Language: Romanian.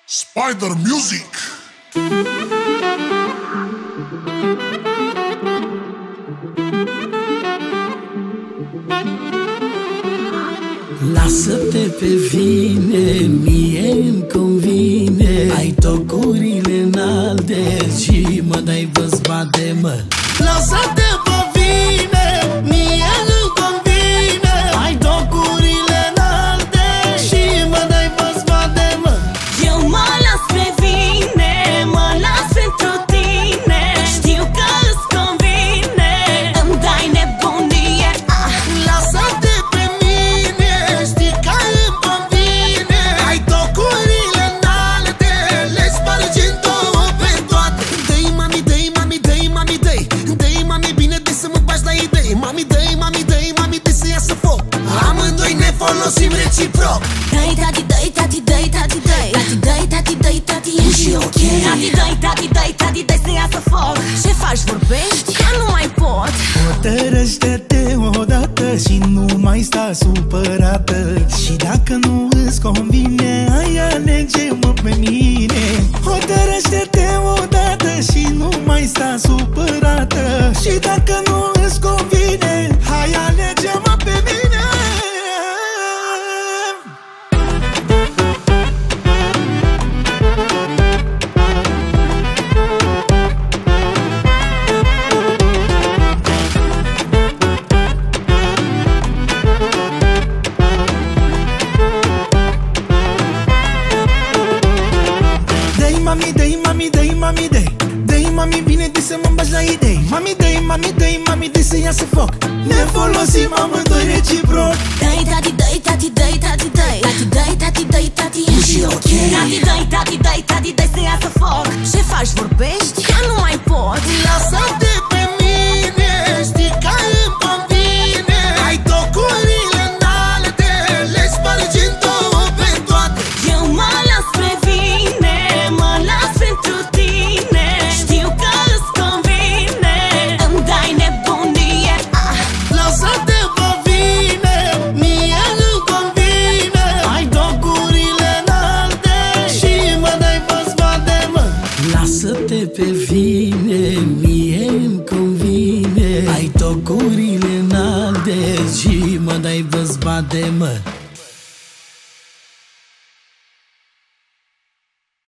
Spider Music. Lasă-te pe vine, mie-mi convine. Ai tocurile înalte și mă dai văzbate, mă. Lasă-te pe vine, mie-mi convine. Ai tocurile înalte și mă dai văzbate, mă. Eu mă las pe vine, mă las pentru tine. Știu că îți convine, îmi dai nebunie. Lasă-te pe mine, știi că îmi convine. Ai tocurile înalte, le spargi în două pe toate. Dă-i mami, dă-i mami, dă-i mami, dă-i. Dă-i mami bine de să mă bagi la idei. Mami, dă-i mami, dă-i mami de să iasă foc. Amândoi ne folosim reciproc. Dă-i tati, dă-i tati, dă-i tati, dă-i tati, dă-i tati, dă-i tati, e și ok. Tati, dă-i tati, dă-i tati, dă-i să iasă foc. Ce faci, vorbești? Că nu mai pot. Hotărăște-te odată și nu mai sta supărată. Și dacă nu îți convine, hai alege-mă pe mine. Hotărăște-te odată și nu mai sta supărată. Și dacă nu îți convine, hai alege-mă pe mine. Mami, dă-i mami, dă-i mami, dă-i. Dă-i mami bine de să mă bagi la idei. Mami, dă-i mami, dă-i mami de să iasă foc. Ne folosim amândoi reciproc. Dă-i tati, dă-i tati, dă-i tati, dă-i tati, dă-i tati, dă-i tati, e și ok. Tati, dă-i tati, dă-i tati, dă-i să iasă foc. Ce faci, vorbești? Că nu mai pot. Lasă-te pe mine, știi că îmi convine. Ai tocurile înalte, le spargi în două pe toate. Eu mă las pe vine, mă las pentru tine. Știu că îți convine, îmi dai nebunie. Lasă-te pe vine, mie îmi convine. Ai tocurile înalte și mă dai văzbate, mă. Lasă-te pe vine, mie-mi convine. Ai tocurile înalte și mă dai văzbate, mă.